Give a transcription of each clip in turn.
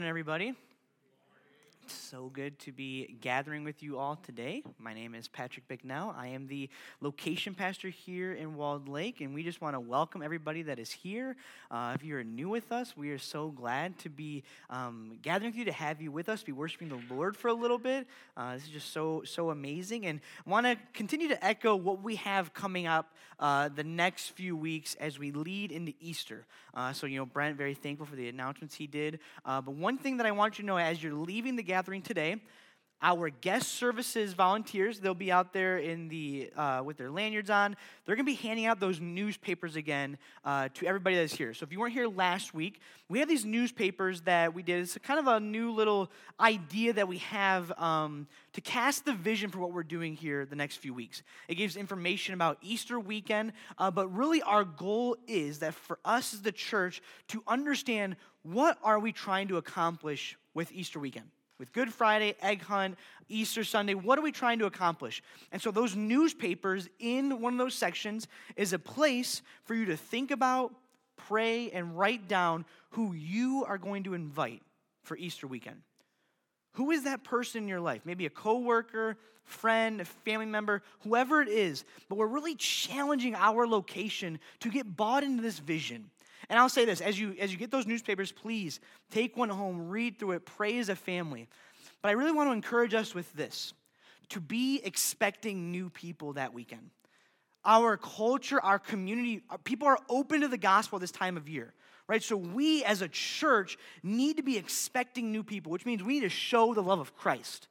Everybody. It's so good to be gathering with you all today. My name is Patrick Bicknell. I am the location pastor here in Walled Lake, and we just want to welcome everybody that is here. If you're new with us, we are so glad to be gathering with you, to have you with us, be worshiping the Lord for a little bit. This is just so amazing, and I want to continue to echo what we have coming up the next few weeks as we lead into Easter. Brent, very thankful for the announcements he did. But one thing that I want you to know as you're leaving the gathering today, our guest services volunteers, they'll be out there in the with their lanyards on. They're going to be handing out those newspapers again to everybody that's here. So if you weren't here last week, we have these newspapers that we did. It's kind of a new little idea that we have to cast the vision for what we're doing here the next few weeks. It gives information about Easter weekend, but really our goal is that for us as the church to understand what are we trying to accomplish with Easter weekend. With Good Friday, Egg Hunt, Easter Sunday, what are we trying to accomplish? And so those newspapers in one of those sections is a place for you to think about, pray, and write down who you are going to invite for Easter weekend. Who is that person in your life? Maybe a coworker, friend, a family member, whoever it is. But we're really challenging our location to get bought into this vision. And I'll say this, as you get those newspapers, please take one home, read through it, pray as a family. But I really want to encourage us with this, to be expecting new people that weekend. Our culture, our community, people are open to the gospel this time of year, right? So we as a church need to be expecting new people, which means we need to show the love of Christ.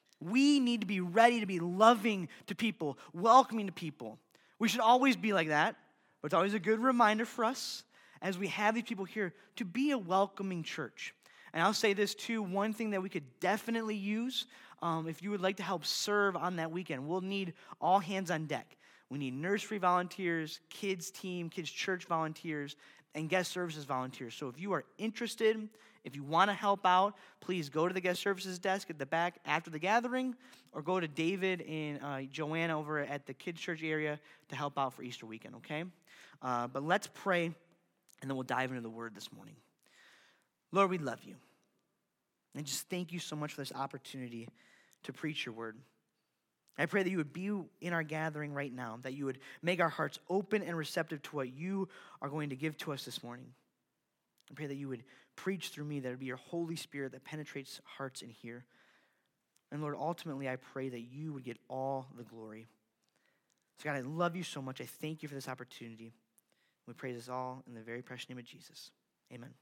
We need to be ready to be loving to people, welcoming to people. We should always be like that, but it's always a good reminder for us as we have these people here, to be a welcoming church. And I'll say this too, one thing that we could definitely use, if you would like to help serve on that weekend, we'll need all hands on deck. We need nursery volunteers, kids team, kids church volunteers, and guest services volunteers. So if you are interested, if you want to help out, please go to the guest services desk at the back after the gathering, or go to David and Joanna over at the kids church area to help out for Easter weekend, okay? But let's pray, and then we'll dive into the word this morning. Lord, we love you. And just thank you so much for this opportunity to preach your word. I pray that you would be in our gathering right now, that you would make our hearts open and receptive to what you are going to give to us this morning. I pray that you would preach through me, that it would be your Holy Spirit that penetrates hearts in here. And Lord, ultimately, I pray that you would get all the glory. So God, I love you so much. I thank you for this opportunity. We praise this all in the very precious name of Jesus. Amen.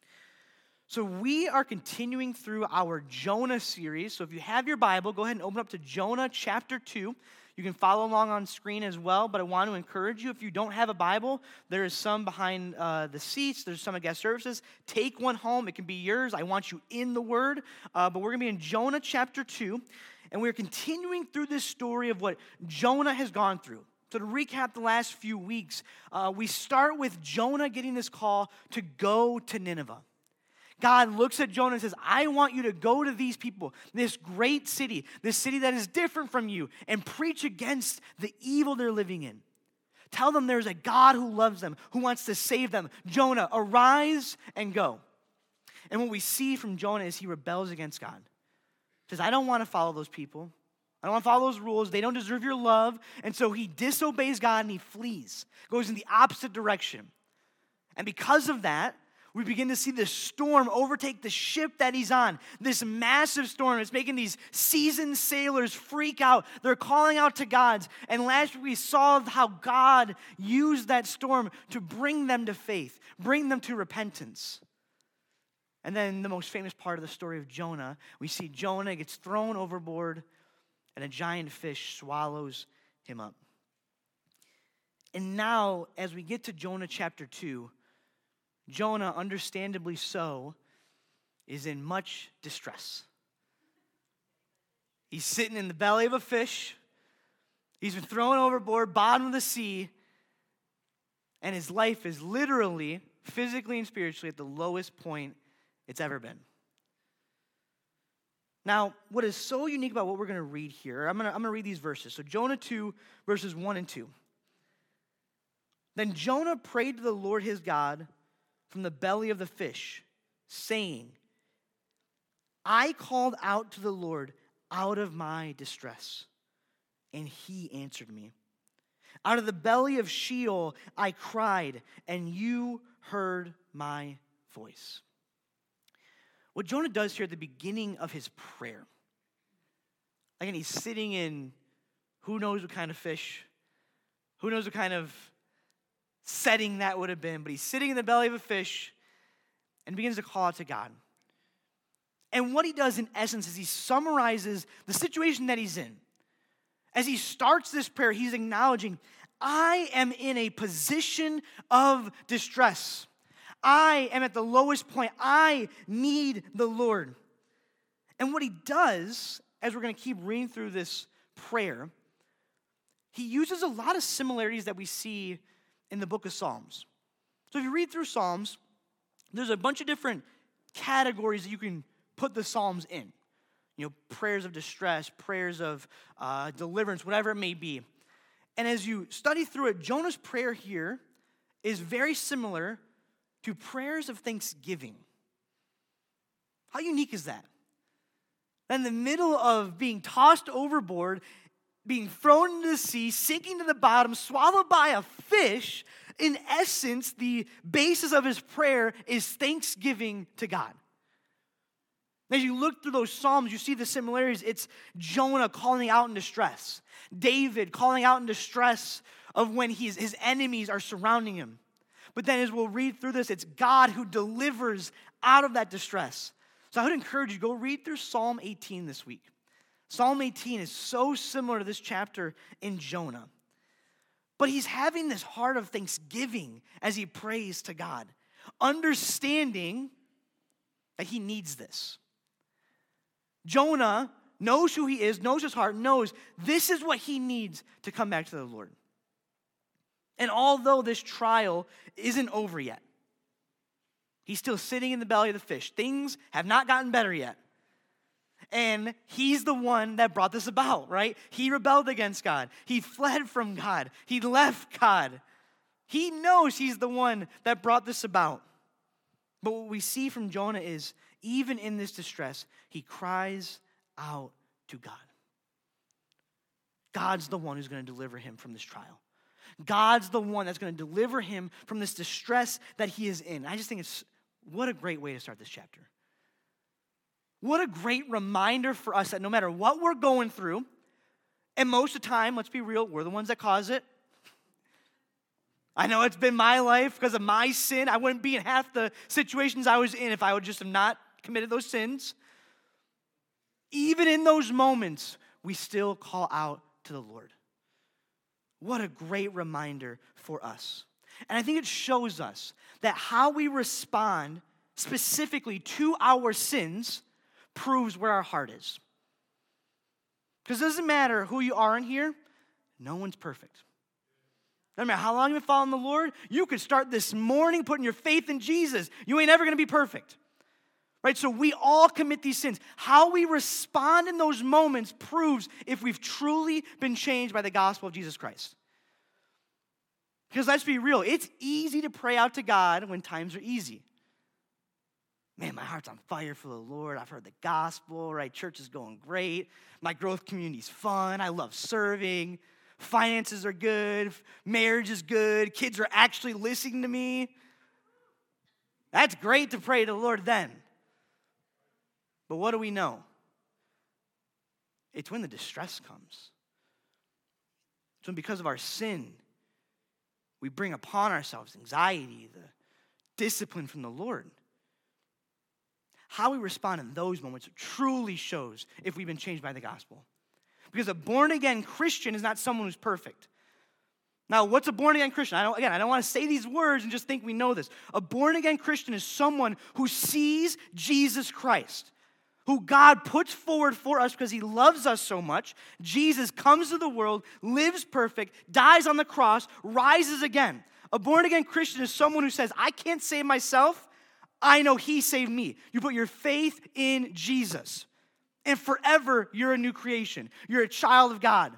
So we are continuing through our Jonah series. So if you have your Bible, go ahead and open up to Jonah chapter 2. You can follow along on screen as well, but I want to encourage you, if you don't have a Bible, there is some behind the seats. There's some at guest services. Take one home. It can be yours. I want you in the Word. But we're going to be in Jonah chapter 2, and we're continuing through this story of what Jonah has gone through. So to recap the last few weeks, we start with Jonah getting this call to go to Nineveh. God looks at Jonah and says, I want you to go to these people, this great city, this city that is different from you, and preach against the evil they're living in. Tell them there's a God who loves them, who wants to save them. Jonah, arise and go. And what we see from Jonah is he rebels against God. He says, I don't want to follow those people. I don't want to follow those rules. They don't deserve your love. And so he disobeys God and he flees, goes in the opposite direction. And because of that, we begin to see this storm overtake the ship that he's on. This massive storm is making these seasoned sailors freak out. They're calling out to God. And last week we saw how God used that storm to bring them to faith, bring them to repentance. And then the most famous part of the story of Jonah, we see Jonah gets thrown overboard and a giant fish swallows him up. And now, as we get to Jonah chapter 2, Jonah, understandably so, is in much distress. He's sitting in the belly of a fish. He's been thrown overboard, bottom of the sea, and his life is literally, physically and spiritually, at the lowest point it's ever been. Now, what is so unique about what we're going to read here, I'm going to read these verses. So Jonah 2, verses 1 and 2. Then Jonah prayed to the Lord his God from the belly of the fish, saying, I called out to the Lord out of my distress, and he answered me. Out of the belly of Sheol I cried, and you heard my voice. What Jonah does here at the beginning of his prayer, again, he's sitting in who knows what kind of fish, who knows what kind of setting that would have been, but he's sitting in the belly of a fish and begins to call out to God. And what he does in essence is he summarizes the situation that he's in. As he starts this prayer, he's acknowledging, I am in a position of distress. I am at the lowest point. I need the Lord. And what he does, as we're going to keep reading through this prayer, he uses a lot of similarities that we see in the book of Psalms. So if you read through Psalms, there's a bunch of different categories that you can put the Psalms in. You know, prayers of distress, prayers of deliverance, whatever it may be. And as you study through it, Jonah's prayer here is very similar to prayers of thanksgiving. How unique is that? In the middle of being tossed overboard, being thrown into the sea, sinking to the bottom, swallowed by a fish, in essence, the basis of his prayer is thanksgiving to God. As you look through those Psalms, you see the similarities. It's Jonah calling out in distress. David calling out in distress of when his enemies are surrounding him. But then as we'll read through this, it's God who delivers out of that distress. So I would encourage you, go read through Psalm 18 this week. Psalm 18 is so similar to this chapter in Jonah. But he's having this heart of thanksgiving as he prays to God, understanding that he needs this. Jonah knows who he is, knows his heart, knows this is what he needs to come back to the Lord. And although this trial isn't over yet, he's still sitting in the belly of the fish. Things have not gotten better yet. And he's the one that brought this about, right? He rebelled against God. He fled from God. He left God. He knows he's the one that brought this about. But what we see from Jonah is, even in this distress, he cries out to God. God's the one who's going to deliver him from this trial. God's the one that's going to deliver him from this distress that he is in. I just think what a great way to start this chapter. What a great reminder for us that no matter what we're going through, and most of the time, let's be real, we're the ones that cause it. I know it's been my life because of my sin. I wouldn't be in half the situations I was in if I would just have not committed those sins. Even in those moments, we still call out to the Lord. What a great reminder for us. And I think it shows us that how we respond specifically to our sins proves where our heart is. Because it doesn't matter who you are in here, no one's perfect. Doesn't matter how long you've been following the Lord, you could start this morning putting your faith in Jesus. You ain't ever going to be perfect. Right? So we all commit these sins. How we respond in those moments proves if we've truly been changed by the gospel of Jesus Christ. Because let's be real, it's easy to pray out to God when times are easy. Man, my heart's on fire for the Lord. I've heard the gospel, right? Church is going great. My growth community's fun. I love serving. Finances are good. Marriage is good. Kids are actually listening to me. That's great to pray to the Lord then. But what do we know? It's when the distress comes. It's when because of our sin, we bring upon ourselves anxiety, the discipline from the Lord. How we respond in those moments truly shows if we've been changed by the gospel. Because a born-again Christian is not someone who's perfect. Now, what's a born-again Christian? I don't want to say these words and just think we know this. A born-again Christian is someone who sees Jesus Christ, who God puts forward for us because he loves us so much. Jesus comes to the world, lives perfect, dies on the cross, rises again. A born-again Christian is someone who says, I can't save myself. I know he saved me. You put your faith in Jesus. And forever, you're a new creation. You're a child of God.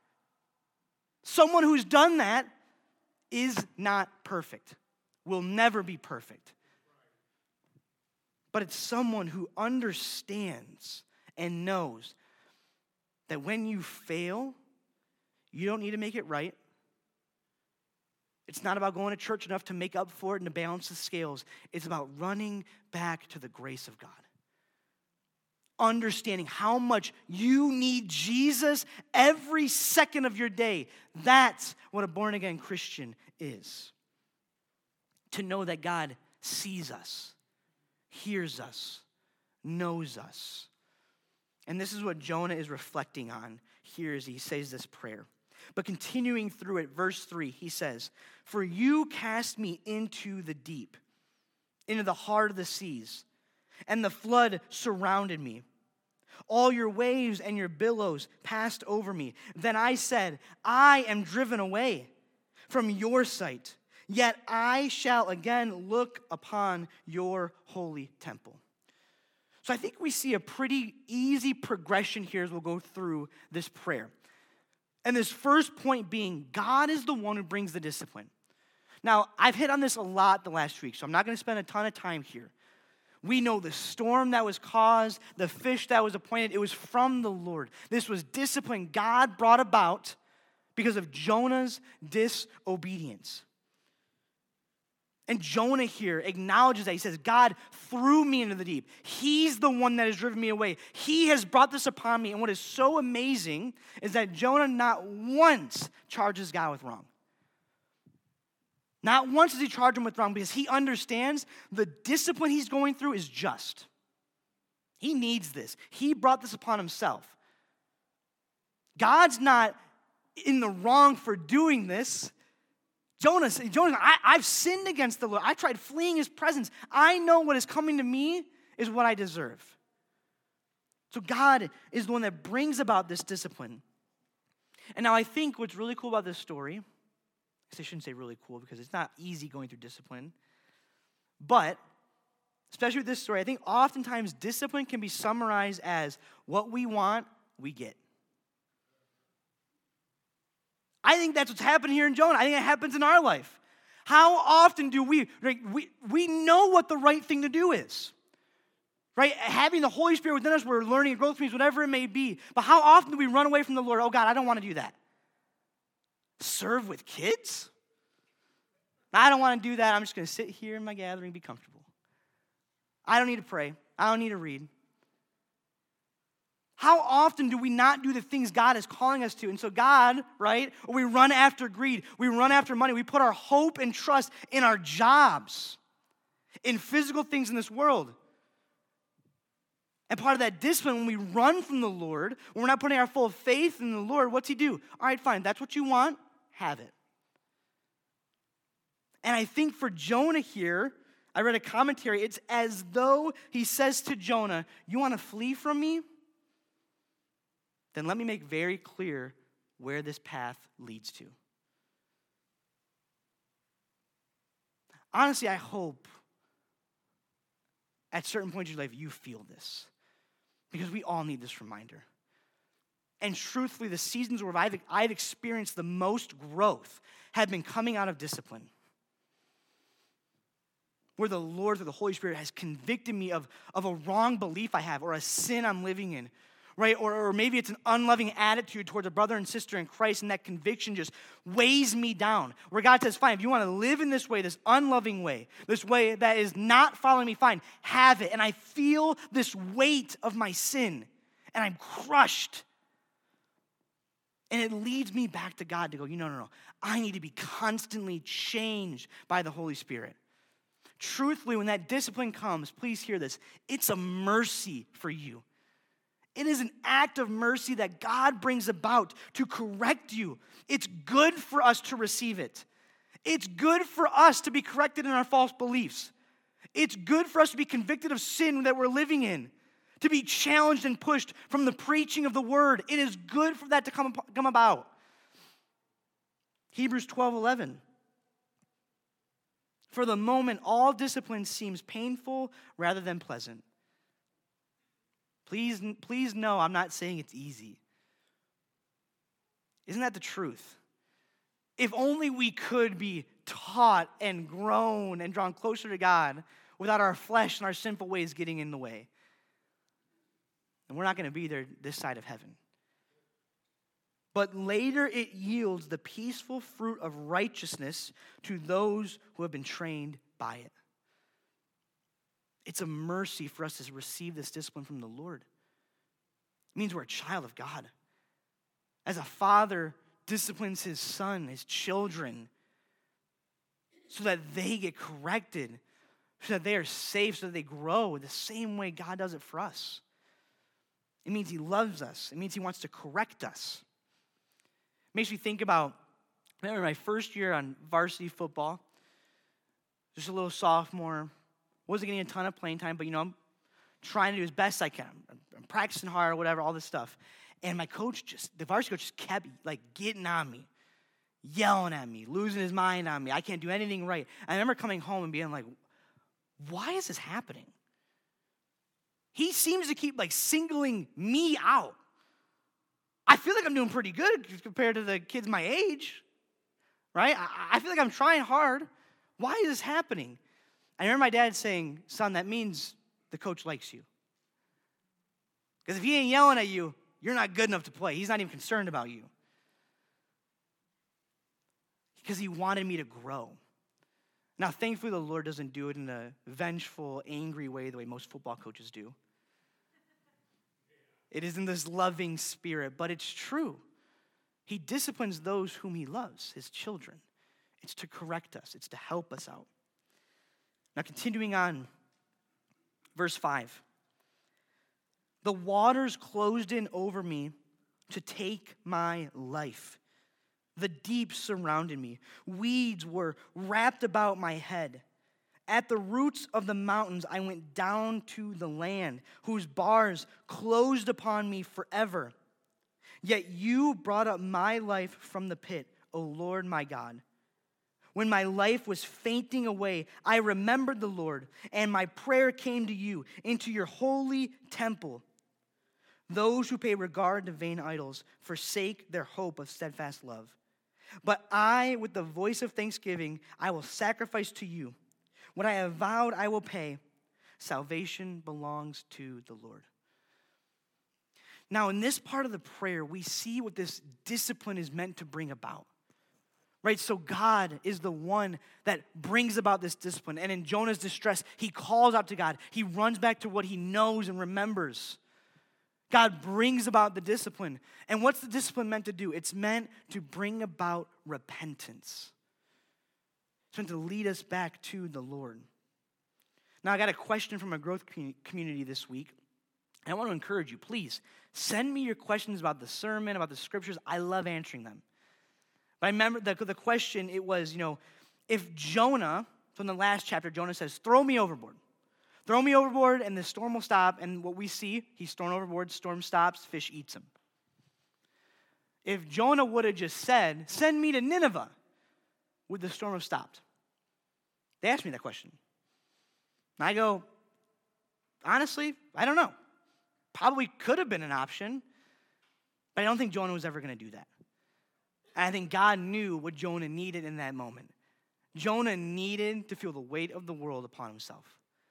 Someone who's done that is not perfect. Will never be perfect. but it's someone who understands and knows that when you fail, you don't need to make it right. It's not about going to church enough to make up for it and to balance the scales. It's about running back to the grace of God. Understanding how much you need Jesus every second of your day. That's what a born-again Christian is. To know that God sees us, hears us, knows us. And this is what Jonah is reflecting on here as he says this prayer. But continuing through it, verse 3, he says, "For you cast me into the deep, into the heart of the seas, and the flood surrounded me. All your waves and your billows passed over me. Then I said, I am driven away from your sight, yet I shall again look upon your holy temple." So I think we see a pretty easy progression here as we'll go through this prayer. And this first point being, God is the one who brings the discipline. Now, I've hit on this a lot the last week, so I'm not going to spend a ton of time here. We know the storm that was caused, the fish that was appointed, it was from the Lord. This was discipline God brought about because of Jonah's disobedience. And Jonah here acknowledges that. He says, God threw me into the deep. He's the one that has driven me away. He has brought this upon me. And what is so amazing is that Jonah not once charges God with wrong. Not once does he charge him with wrong because he understands the discipline he's going through is just. He needs this. He brought this upon himself. God's not in the wrong for doing this. Jonah's, I've sinned against the Lord. I tried fleeing his presence. I know what is coming to me is what I deserve. So God is the one that brings about this discipline. And now I think what's really cool about this story, I shouldn't say really cool because it's not easy going through discipline, but especially with this story, I think oftentimes discipline can be summarized as what we want, we get. I think that's what's happening here in Jonah. I think it happens in our life. How often do we know what the right thing to do is, right? Having the Holy Spirit within us, we're learning growth means whatever it may be. But how often do we run away from the Lord? Oh God, I don't want to do that. Serve with kids? I don't want to do that. I'm just going to sit here in my gathering and be comfortable. I don't need to pray. I don't need to read. How often do we not do the things God is calling us to? And so God, right, or we run after greed, we run after money, we put our hope and trust in our jobs, in physical things in this world. And part of that discipline, when we run from the Lord, when we're not putting our full faith in the Lord, what's he do? All right, fine, that's what you want, have it. And I think for Jonah here, I read a commentary, it's as though he says to Jonah, you want to flee from me? Then let me make very clear where this path leads to. Honestly, I hope at certain points in your life you feel this. Because we all need this reminder. And truthfully, the seasons where I've experienced the most growth have been coming out of discipline. Where the Lord, through the Holy Spirit, has convicted me of a wrong belief I have or a sin I'm living in. Right? Or maybe it's an unloving attitude towards a brother and sister in Christ, and that conviction just weighs me down. Where God says, fine, if you want to live in this way, this unloving way, this way that is not following me, fine, have it. And I feel this weight of my sin, and I'm crushed. And it leads me back to God to go, no. I need to be constantly changed by the Holy Spirit. Truthfully, when that discipline comes, please hear this, it's a mercy for you. It is an act of mercy that God brings about to correct you. It's good for us to receive it. It's good for us to be corrected in our false beliefs. It's good for us to be convicted of sin that we're living in, to be challenged and pushed from the preaching of the word. It is good for that to come about. Hebrews 12:11. For the moment, all discipline seems painful rather than pleasant. Please know I'm not saying it's easy. Isn't that the truth? If only we could be taught and grown and drawn closer to God, without our flesh and our sinful ways getting in the way. And we're not going to be there this side of heaven. But later it yields the peaceful fruit of righteousness to those who have been trained by it. It's a mercy for us to receive this discipline from the Lord. It means we're a child of God. As a father disciplines his son, his children, so that they get corrected, so that they are safe, so that they grow the same way God does it for us. It means he loves us. It means he wants to correct us. It makes me think about, I remember my first year on varsity football, just a little sophomore, wasn't getting a ton of playing time, but I'm trying to do as best I can. I'm practicing hard, whatever, all this stuff. And my coach the varsity coach just kept getting on me, yelling at me, losing his mind on me. I can't do anything right. I remember coming home and being like, why is this happening? He seems to keep singling me out. I feel like I'm doing pretty good compared to the kids my age, right? I feel like I'm trying hard. Why is this happening? I remember my dad saying, son, that means the coach likes you. Because if he ain't yelling at you, you're not good enough to play. He's not even concerned about you. Because he wanted me to grow. Now, thankfully, the Lord doesn't do it in a vengeful, angry way the way most football coaches do. It is in this loving spirit, but it's true. He disciplines those whom he loves, his children. It's to correct us. It's to help us out. Now, continuing on, verse 5. The waters closed in over me to take my life. The deep surrounded me. Weeds were wrapped about my head. At the roots of the mountains, I went down to the land, whose bars closed upon me forever. Yet you brought up my life from the pit, O Lord my God. When my life was fainting away, I remembered the Lord, and my prayer came to you into your holy temple. Those who pay regard to vain idols forsake their hope of steadfast love. But I, with the voice of thanksgiving, I will sacrifice to you. What I have vowed, I will pay. Salvation belongs to the Lord. Now, in this part of the prayer, we see what this discipline is meant to bring about. Right? So God is the one that brings about this discipline. And in Jonah's distress, he calls out to God. He runs back to what he knows and remembers. God brings about the discipline. And what's the discipline meant to do? It's meant to bring about repentance. It's meant to lead us back to the Lord. Now, I got a question from a growth community this week. And I want to encourage you, please, send me your questions about the sermon, about the scriptures. I love answering them. But I remember the question, it was, if Jonah, from the last chapter, Jonah says, throw me overboard. Throw me overboard and the storm will stop. And what we see, he's thrown overboard, storm stops, fish eats him. If Jonah would have just said, send me to Nineveh, would the storm have stopped? They asked me that question. And I go, honestly, I don't know. Probably could have been an option, but I don't think Jonah was ever going to do that. And I think God knew what Jonah needed in that moment. Jonah needed to feel the weight of the world upon himself.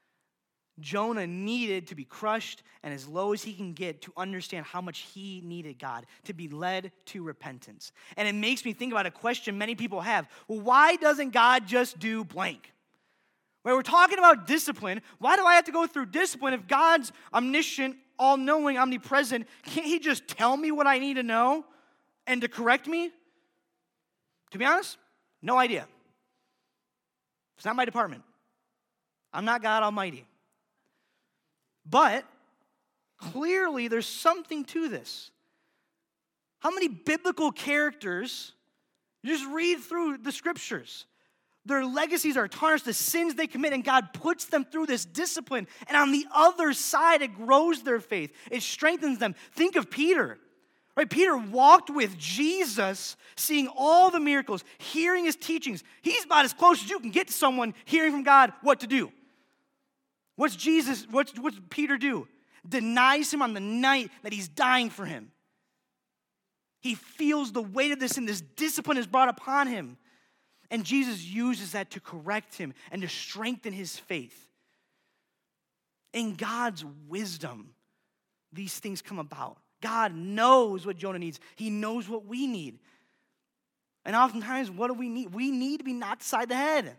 Jonah needed to be crushed and as low as he can get to understand how much he needed God, to be led to repentance. And it makes me think about a question many people have. Well, why doesn't God just do blank? Right, we're talking about discipline. Why do I have to go through discipline if God's omniscient, all-knowing, omnipresent? Can't he just tell me what I need to know and to correct me? To be honest, no idea. It's not my department. I'm not God Almighty. But clearly there's something to this. How many biblical characters, you just read through the scriptures, their legacies are tarnished, the sins they commit, and God puts them through this discipline. And on the other side, it grows their faith. It strengthens them. Think of Peter. Right? Peter walked with Jesus, seeing all the miracles, hearing his teachings. He's about as close as you can get to someone hearing from God what to do. What's Peter do? Denies him on the night that he's dying for him. He feels the weight of this, and this discipline is brought upon him. And Jesus uses that to correct him and to strengthen his faith. In God's wisdom, these things come about. God knows what Jonah needs. He knows what we need. And oftentimes, what do we need? We need to be knocked aside the head.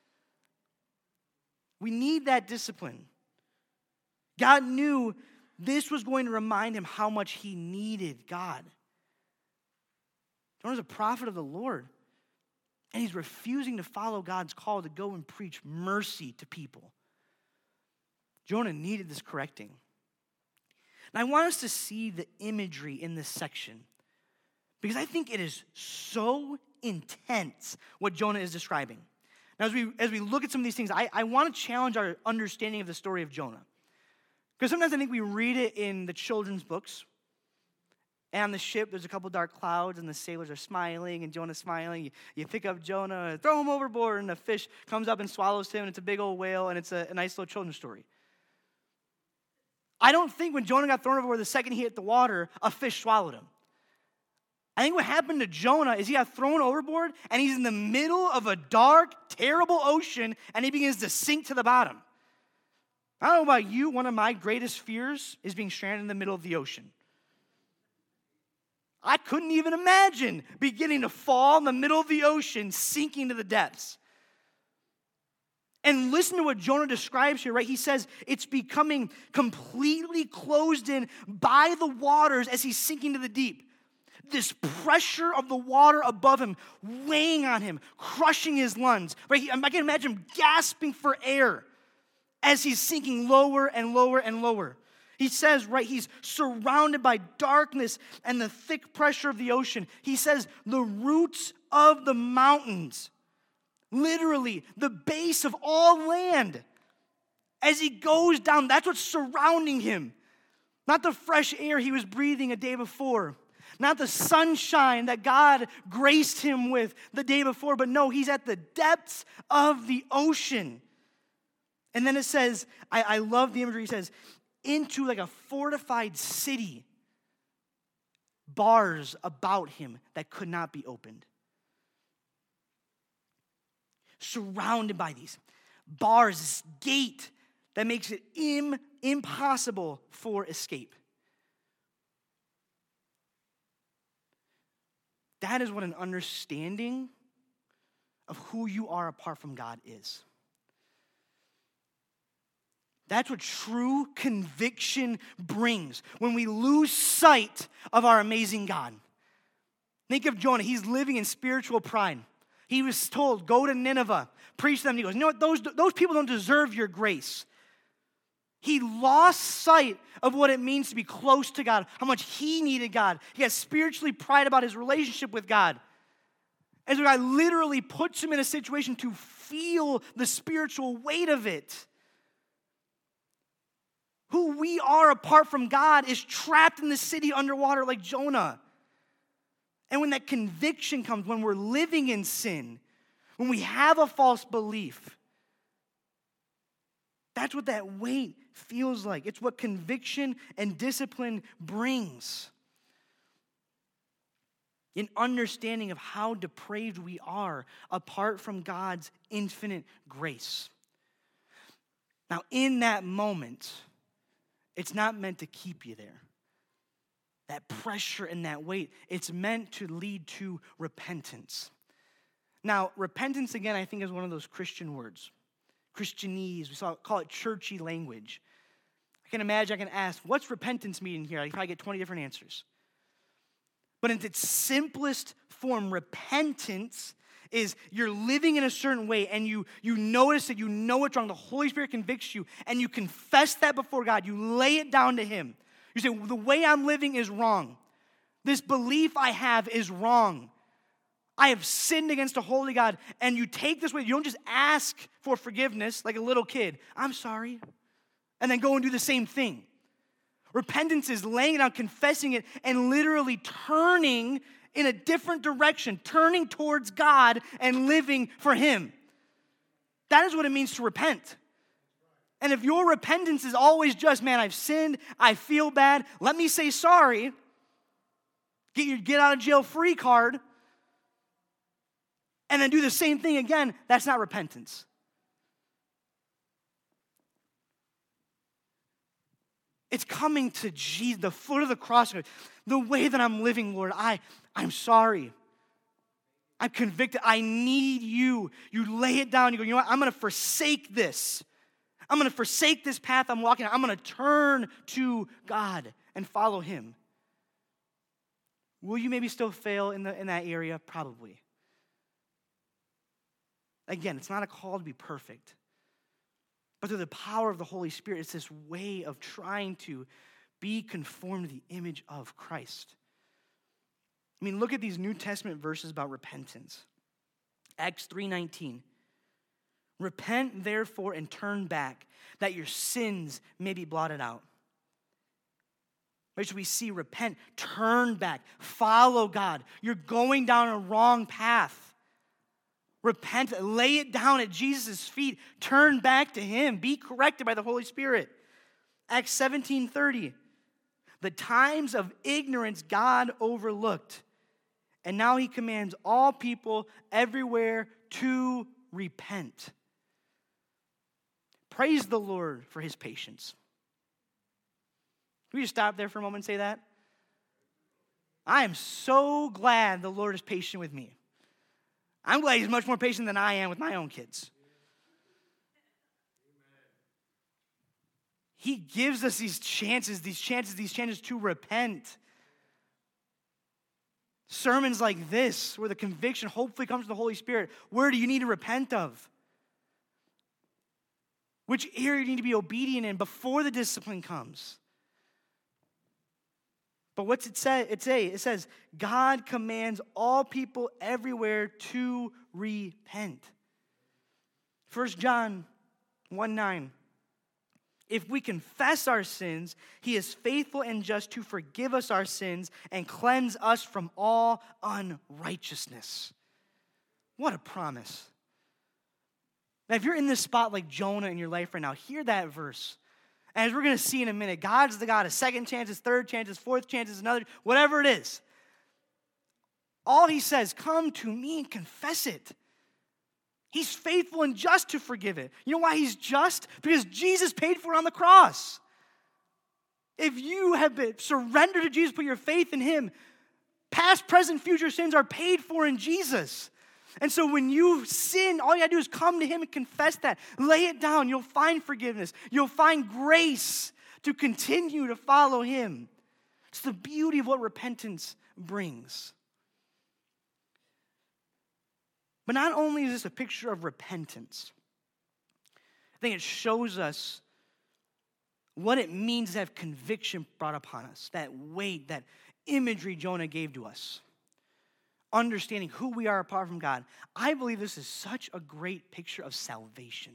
We need that discipline. God knew this was going to remind him how much he needed God. Jonah's a prophet of the Lord, and he's refusing to follow God's call to go and preach mercy to people. Jonah needed this correcting. And I want us to see the imagery in this section because I think it is so intense what Jonah is describing. Now, as we look at some of these things, I want to challenge our understanding of the story of Jonah. Because sometimes I think we read it in the children's books. And on the ship, there's a couple dark clouds, and the sailors are smiling, and Jonah's smiling. You pick up Jonah, throw him overboard, and a fish comes up and swallows him, and it's a big old whale, and it's a nice little children's story. I don't think when Jonah got thrown overboard, the second he hit the water, a fish swallowed him. I think what happened to Jonah is he got thrown overboard, and he's in the middle of a dark, terrible ocean, and he begins to sink to the bottom. I don't know about you, one of my greatest fears is being stranded in the middle of the ocean. I couldn't even imagine beginning to fall in the middle of the ocean, sinking to the depths. And listen to what Jonah describes here, right? He says it's becoming completely closed in by the waters as he's sinking to the deep. This pressure of the water above him, weighing on him, crushing his lungs. Right? I can imagine him gasping for air as he's sinking lower and lower and lower. He says, right, he's surrounded by darkness and the thick pressure of the ocean. He says the roots of the mountains, literally the base of all land. As he goes down, that's what's surrounding him. Not the fresh air he was breathing a day before. Not the sunshine that God graced him with the day before. But no, he's at the depths of the ocean. And then it says, I love the imagery. He says, into like a fortified city, bars about him that could not be opened. Surrounded by these bars, this gate that makes it impossible for escape. That is what an understanding of who you are apart from God is. That's what true conviction brings when we lose sight of our amazing God. Think of Jonah. He's living in spiritual pride. He was told, go to Nineveh, preach to them. He goes, you know what? Those people don't deserve your grace. He lost sight of what it means to be close to God, how much he needed God. He has spiritually pride about his relationship with God. And so God literally puts him in a situation to feel the spiritual weight of it. Who we are apart from God is trapped in the city underwater like Jonah. And when that conviction comes, when we're living in sin, when we have a false belief, that's what that weight feels like. It's what conviction and discipline brings. An understanding of how depraved we are apart from God's infinite grace. Now, in that moment, it's not meant to keep you there. That pressure and that weight, it's meant to lead to repentance. Now, repentance, again, I think is one of those Christian words. Christianese, call it churchy language. I can imagine, I can ask, what's repentance mean here? I probably get 20 different answers. But in its simplest form, repentance is you're living in a certain way and you notice that you know it's wrong. The Holy Spirit convicts you and you confess that before God. You lay it down to him. You say, the way I'm living is wrong. This belief I have is wrong. I have sinned against a holy God. And you take this way. You don't just ask for forgiveness like a little kid. I'm sorry. And then go and do the same thing. Repentance is laying it out, confessing it, and literally turning in a different direction, turning towards God and living for him. That is what it means to repent. And if your repentance is always just, man, I've sinned, I feel bad, let me say sorry, get your get out of jail free card, and then do the same thing again, that's not repentance. It's coming to Jesus, the foot of the cross. The way that I'm living, Lord, I'm sorry. I'm convicted. I need you. You lay it down. You go, you know what? I'm going to forsake this. I'm going to forsake this path I'm walking on. I'm going to turn to God and follow him. Will you maybe still fail in that area? Probably. Again, it's not a call to be perfect. But through the power of the Holy Spirit, it's this way of trying to be conformed to the image of Christ. I mean, look at these New Testament verses about repentance. Acts 3:19. Repent, therefore, and turn back, that your sins may be blotted out. Right, so we see repent, turn back, follow God. You're going down a wrong path. Repent, lay it down at Jesus' feet, turn back to him, be corrected by the Holy Spirit. Acts 17:30. The times of ignorance God overlooked, and now he commands all people everywhere to repent. Praise the Lord for his patience. Can we just stop there for a moment and say that? I am so glad the Lord is patient with me. I'm glad he's much more patient than I am with my own kids. He gives us these chances to repent. Sermons like this, where the conviction hopefully comes from the Holy Spirit. Where do you need to repent of? Which area do you need to be obedient in before the discipline comes? But what's it say? It says, God commands all people everywhere to repent. 1 John 1:9. If we confess our sins, he is faithful and just to forgive us our sins and cleanse us from all unrighteousness. What a promise. Now, if you're in this spot like Jonah in your life right now, hear that verse. And as we're going to see in a minute, God's the God of second chances, third chances, fourth chances, another, whatever it is. All he says, come to me and confess it. He's faithful and just to forgive it. You know why he's just? Because Jesus paid for it on the cross. If you have been surrendered to Jesus, put your faith in him, past, present, future sins are paid for in Jesus. And so when you sin, all you gotta do is come to him and confess that. Lay it down. You'll find forgiveness. You'll find grace to continue to follow him. It's the beauty of what repentance brings. But not only is this a picture of repentance, I think it shows us what it means to have conviction brought upon us, that weight, that imagery Jonah gave to us. Understanding who we are apart from God. I believe this is such a great picture of salvation.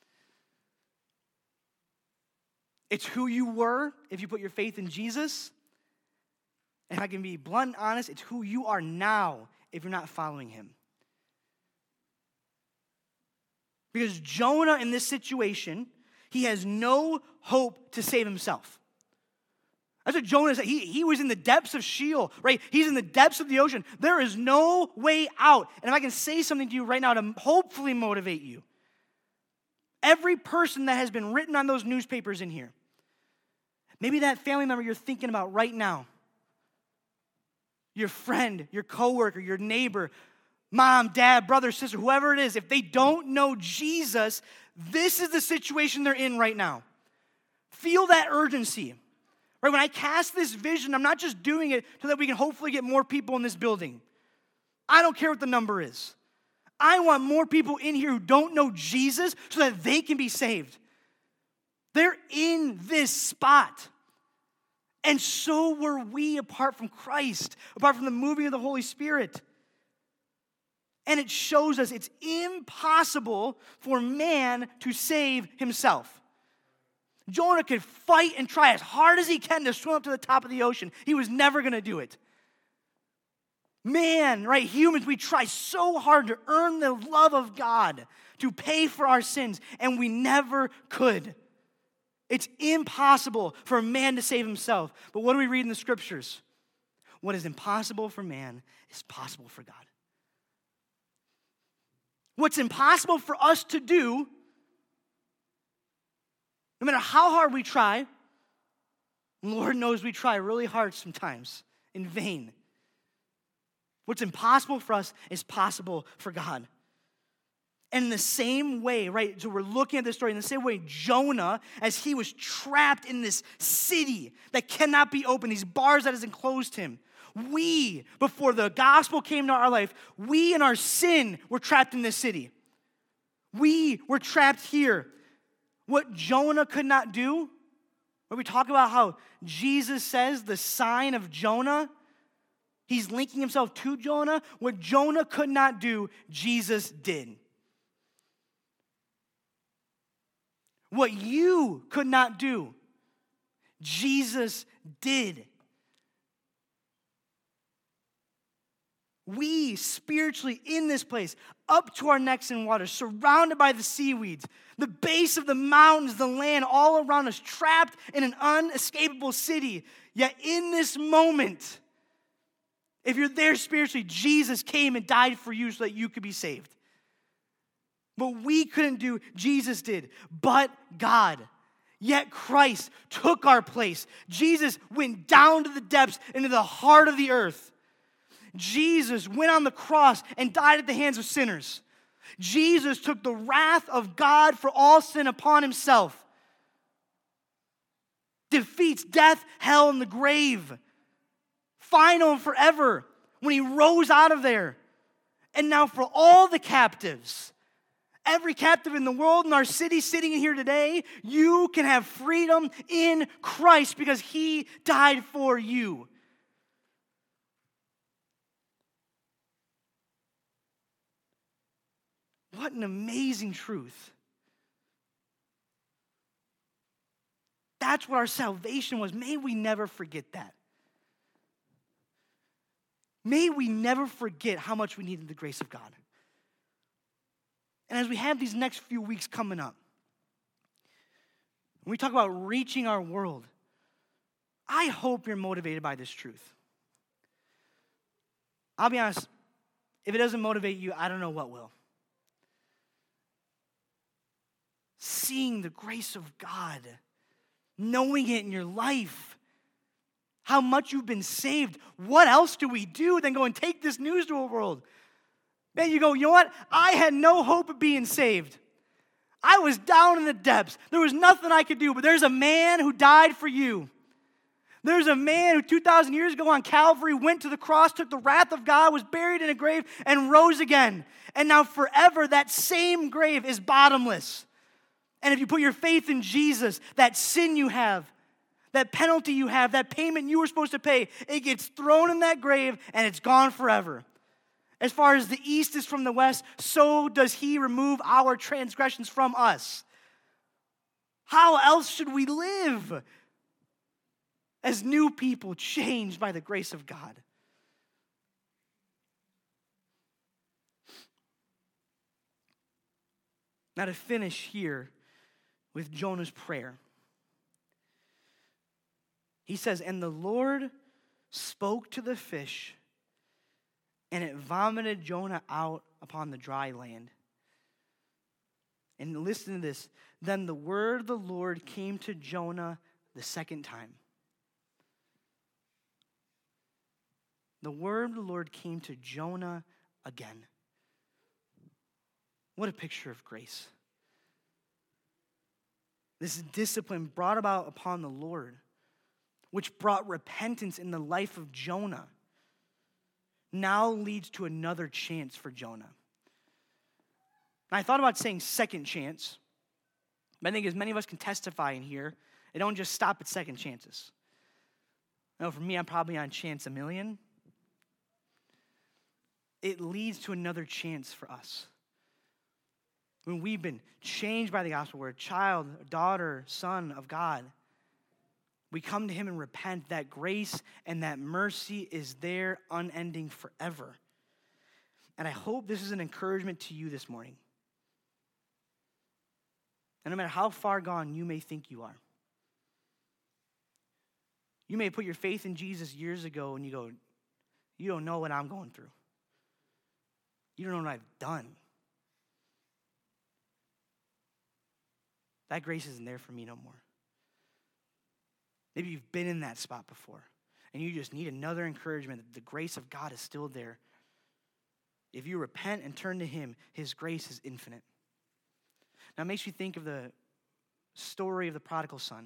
It's who you were if you put your faith in Jesus. And if I can be blunt and honest, it's who you are now if you're not following him. Because Jonah in this situation, he has no hope to save himself. That's what Jonah said. He was in the depths of Sheol, right? He's in the depths of the ocean. There is no way out. And if I can say something to you right now to hopefully motivate you, every person that has been written on those newspapers in here, maybe that family member you're thinking about right now, your friend, your coworker, your neighbor, mom, dad, brother, sister, whoever it is, if they don't know Jesus, this is the situation they're in right now. Feel that urgency. Right, when I cast this vision, I'm not just doing it so that we can hopefully get more people in this building. I don't care what the number is. I want more people in here who don't know Jesus so that they can be saved. They're in this spot. And so were we apart from Christ, apart from the moving of the Holy Spirit. And it shows us it's impossible for man to save himself. Jonah could fight and try as hard as he can to swim up to the top of the ocean. He was never going to do it. Man, right, humans, we try so hard to earn the love of God, to pay for our sins, and we never could. It's impossible for a man to save himself. But what do we read in the scriptures? What is impossible for man is possible for God. What's impossible for us to do, no matter how hard we try, Lord knows we try really hard sometimes in vain. What's impossible for us is possible for God. And in the same way, right, so we're looking at this story, in the same way, Jonah, as he was trapped in this city that cannot be opened, these bars that has enclosed him, we, before the gospel came to our life, we in our sin were trapped in this city. We were trapped here. What Jonah could not do, when we talk about how Jesus says the sign of Jonah, he's linking himself to Jonah. What Jonah could not do, Jesus did. What you could not do, Jesus did. We spiritually in this place, up to our necks in water, surrounded by the seaweeds, the base of the mountains, the land all around us, trapped in an unescapable city. Yet in this moment, if you're there spiritually, Jesus came and died for you so that you could be saved. What we couldn't do, Jesus did. But God, yet Christ took our place. Jesus went down to the depths, into the heart of the earth. Jesus went on the cross and died at the hands of sinners. Jesus took the wrath of God for all sin upon himself. Defeats death, hell, and the grave. Final and forever when he rose out of there. And now for all the captives, every captive in the world, in our city, sitting in here today, you can have freedom in Christ because he died for you. What an amazing truth. That's what our salvation was. May we never forget that. May we never forget how much we needed the grace of God. And as we have these next few weeks coming up, when we talk about reaching our world, I hope you're motivated by this truth. I'll be honest, if it doesn't motivate you, I don't know what will. Seeing the grace of God, knowing it in your life, how much you've been saved. What else do we do than go and take this news to the world? Man, you go, you know what? I had no hope of being saved. I was down in the depths. There was nothing I could do, but there's a man who died for you. There's a man who 2,000 years ago on Calvary went to the cross, took the wrath of God, was buried in a grave, and rose again. And now forever, that same grave is bottomless. And if you put your faith in Jesus, that sin you have, that penalty you have, that payment you were supposed to pay, it gets thrown in that grave and it's gone forever. As far as the east is from the west, so does he remove our transgressions from us. How else should we live as new people changed by the grace of God? Now to finish here with Jonah's prayer. He says, and the Lord spoke to the fish, and it vomited Jonah out upon the dry land. And listen to this. Then the word of the Lord came to Jonah the second time. The word of the Lord came to Jonah again. What a picture of grace. This discipline brought about upon the Lord, which brought repentance in the life of Jonah, now leads to another chance for Jonah. And I thought about saying second chance, but I think as many of us can testify in here, it don't just stop at second chances. I know for me, I'm probably on chance a million. It leads to another chance for us. When we've been changed by the gospel, we're a child, a daughter, son of God. We come to him and repent. That grace and that mercy is there unending forever. And I hope this is an encouragement to you this morning. And no matter how far gone you may think you are. You may put your faith in Jesus years ago and you go, you don't know what I'm going through. You don't know what I've done. That grace isn't there for me no more. Maybe you've been in that spot before, and you just need another encouragement that the grace of God is still there. If you repent and turn to him, his grace is infinite. Now, it makes you think of the story of the prodigal son.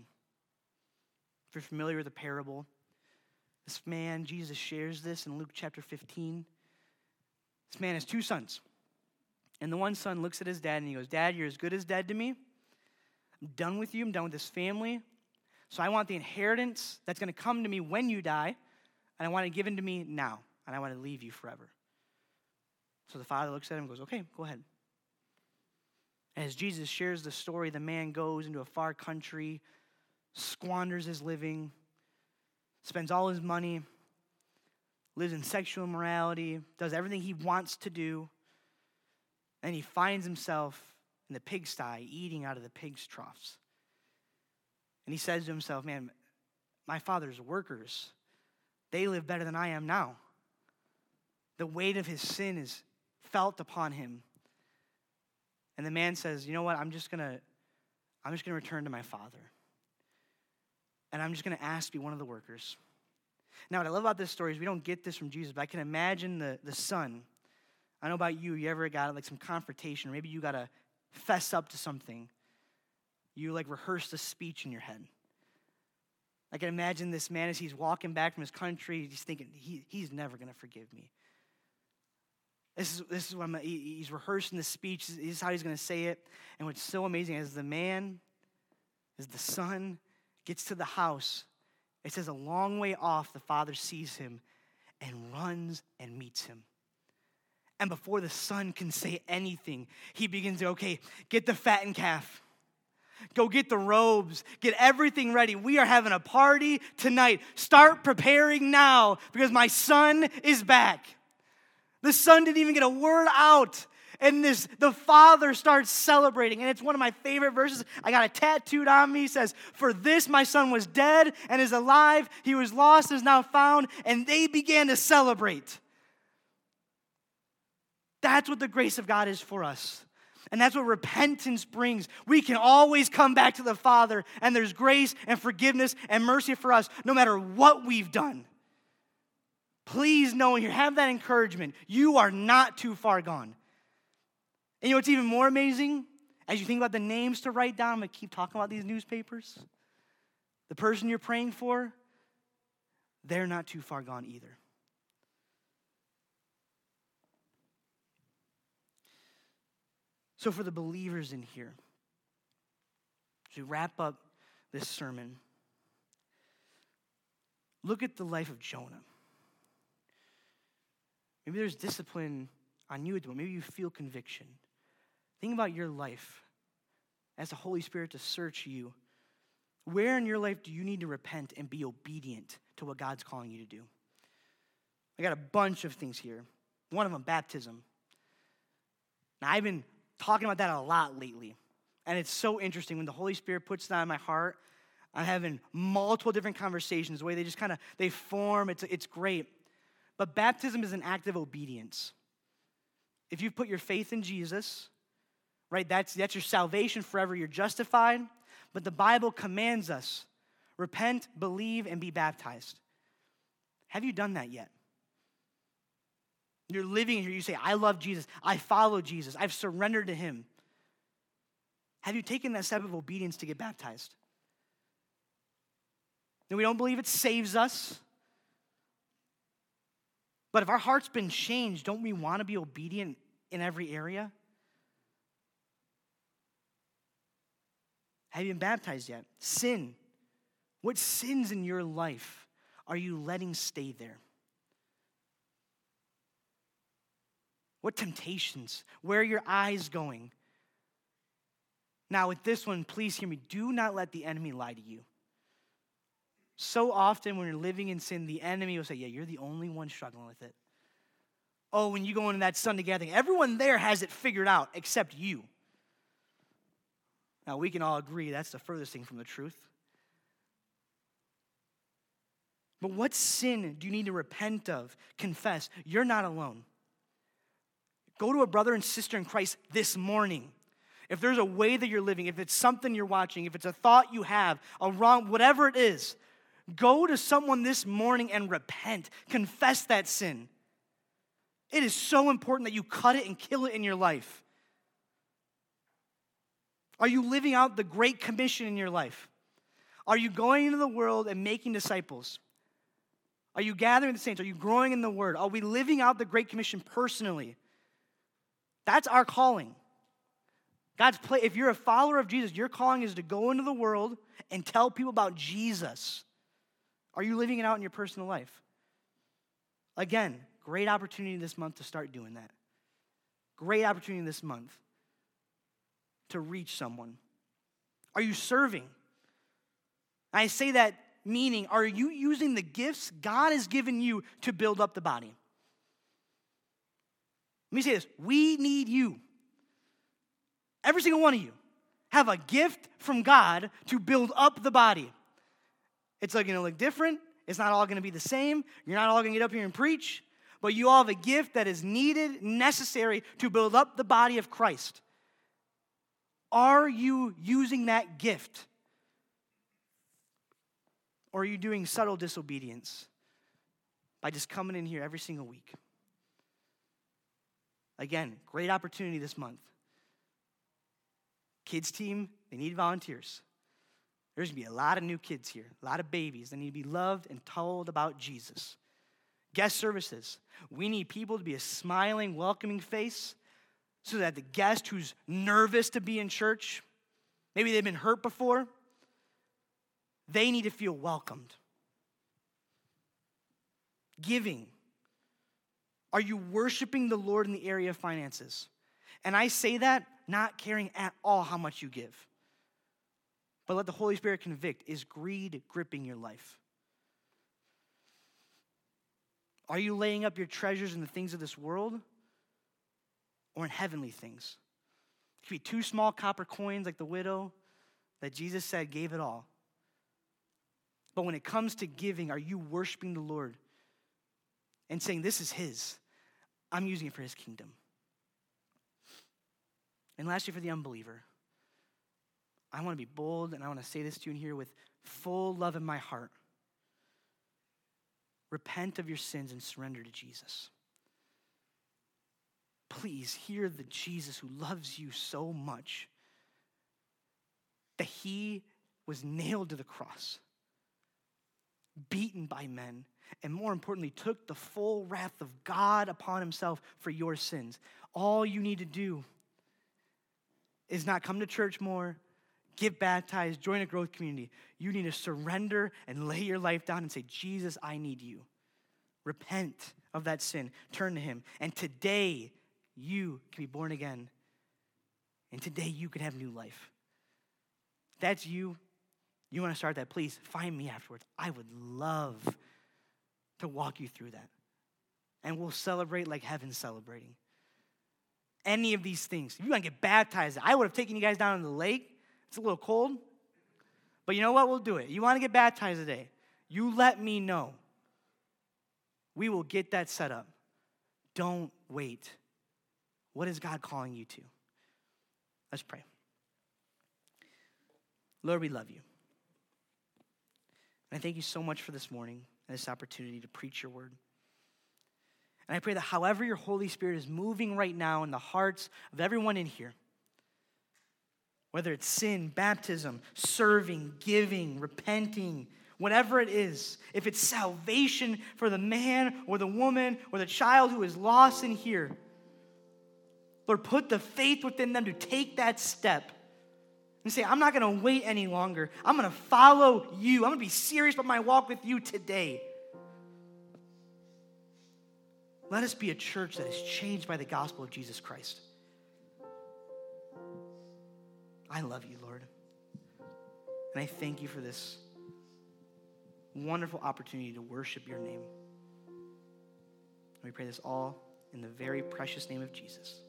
If you're familiar with the parable, this man, Jesus shares this in Luke chapter 15. This man has two sons. And the one son looks at his dad and he goes, "Dad, you're as good as dead to me. I'm done with you. I'm done with this family. So I want the inheritance that's going to come to me when you die, and I want it given to me now, and I want to leave you forever." So the father looks at him and goes, "Okay, go ahead." And as Jesus shares the story, the man goes into a far country, squanders his living, spends all his money, lives in sexual immorality, does everything he wants to do, and he finds himself in the pigsty eating out of the pigs' troughs. And he says to himself, "Man, my father's workers, they live better than I am now." The weight of his sin is felt upon him. And the man says, "You know what? I'm just gonna return to my father. And I'm just gonna ask to be one of the workers." Now, what I love about this story is we don't get this from Jesus, but I can imagine the son. I don't know about you, you ever got like some confrontation, or maybe you gotta fess up to something. You like rehearsed a speech in your head. I can imagine this man as he's walking back from his country, he's thinking, he's never gonna forgive me. This is what he's rehearsing the speech. This is how he's going to say it. And what's so amazing is as the son gets to the house, it says a long way off, the father sees him and runs and meets him. And before the son can say anything, he begins to, "Okay, get the fattened calf. Go get the robes. Get everything ready. We are having a party tonight. Start preparing now because my son is back." The son didn't even get a word out. And the father starts celebrating. And it's one of my favorite verses. I got it tattooed on me. It says, "For this my son was dead and is alive. He was lost and is now found." And they began to celebrate. That's what the grace of God is for us. And that's what repentance brings. We can always come back to the Father. And there's grace and forgiveness and mercy for us no matter what we've done. Please know when you have that encouragement, you are not too far gone. And you know what's even more amazing? As you think about the names to write down, I'm going to keep talking about these newspapers. The person you're praying for, they're not too far gone either. So for the believers in here, as we wrap up this sermon, look at the life of Jonah. Maybe there's discipline on you at the moment. Maybe you feel conviction. Think about your life as the Holy Spirit to search you. Where in your life do you need to repent and be obedient to what God's calling you to do? I got a bunch of things here. One of them, baptism. Now, I've been talking about that a lot lately. And it's so interesting when the Holy Spirit puts that on my heart. I'm having multiple different conversations, the way they form. It's great. But baptism is an act of obedience. If you've put your faith in Jesus, right, that's your salvation forever. You're justified. But the Bible commands us, repent, believe, and be baptized. Have you done that yet? You're living here. You say, "I love Jesus. I follow Jesus. I've surrendered to him." Have you taken that step of obedience to get baptized? And we don't believe it saves us. But if our heart's been changed, don't we want to be obedient in every area? Have you been baptized yet? Sin. What sins in your life are you letting stay there? What temptations? Where are your eyes going? Now, with this one, please hear me. Do not let the enemy lie to you. So often when you're living in sin, the enemy will say, "Yeah, you're the only one struggling with it." Oh, when you go into that Sunday gathering, everyone there has it figured out except you. Now, we can all agree that's the furthest thing from the truth. But what sin do you need to repent of, confess? You're not alone. Go to a brother and sister in Christ this morning. If there's a way that you're living, if it's something you're watching, if it's a thought you have, a wrong, whatever it is, Go to someone this morning and repent. Confess that sin. It is so important that you cut it and kill it in your life. Are you living out the Great Commission in your life? Are you going into the world and making disciples? Are you gathering the saints? Are you growing in the Word? Are we living out the Great Commission personally? That's our calling. If you're a follower of Jesus, your calling is to go into the world and tell people about Jesus. Are you living it out in your personal life? Again, great opportunity this month to start doing that. Great opportunity this month to reach someone. Are you serving? I say that meaning, are you using the gifts God has given you to build up the body? Let me say this. We need you. Every single one of you have a gift from God to build up the body. It's going to look different. It's not all going to be the same. You're not all going to get up here and preach. But you all have a gift that is needed, necessary to build up the body of Christ. Are you using that gift? Or are you doing subtle disobedience by just coming in here every single week? Again, great opportunity this month. Kids team, they need volunteers. There's going to be a lot of new kids here, a lot of babies that need to be loved and told about Jesus. Guest services, we need people to be a smiling, welcoming face so that the guest who's nervous to be in church, maybe they've been hurt before, they need to feel welcomed. Giving. Are you worshiping the Lord in the area of finances? And I say that not caring at all how much you give. But let the Holy Spirit convict. Is greed gripping your life? Are you laying up your treasures in the things of this world or in heavenly things? It could be 2 small copper coins like the widow that Jesus said gave it all. But when it comes to giving, are you worshiping the Lord and saying, this is His. I'm using it for His kingdom. And lastly, for the unbeliever, I want to be bold, and I want to say this to you in here with full love in my heart. Repent of your sins and surrender to Jesus. Please hear the Jesus who loves you so much that He was nailed to the cross, beaten by men, and more importantly, took the full wrath of God upon Himself for your sins. All you need to do is not come to church more, get baptized, join a growth community. You need to surrender and lay your life down and say, Jesus, I need you. Repent of that sin. Turn to Him. And today, you can be born again. And today, you can have new life. If that's you, you want to start that, please find me afterwards. I would love to walk you through that. And we'll celebrate like heaven's celebrating. Any of these things. If you want to get baptized, I would have taken you guys down to the lake. It's a little cold. But you know what? We'll do it. You want to get baptized today? You let me know. We will get that set up. Don't wait. What is God calling you to? Let's pray. Lord, we love you. And I thank you so much for this morning and this opportunity to preach your word. And I pray that however your Holy Spirit is moving right now in the hearts of everyone in here, whether it's sin, baptism, serving, giving, repenting, whatever it is, if it's salvation for the man or the woman or the child who is lost in here, Lord, put the faith within them to take that step and say, I'm not going to wait any longer. I'm going to follow you. I'm going to be serious about my walk with you today. Let us be a church that is changed by the gospel of Jesus Christ. I love you, Lord. And I thank you for this wonderful opportunity to worship your name. And we pray this all in the very precious name of Jesus.